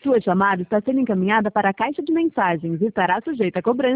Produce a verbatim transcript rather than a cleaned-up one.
Sua chamada está sendo encaminhada para a caixa de mensagens e estará sujeita a cobrança.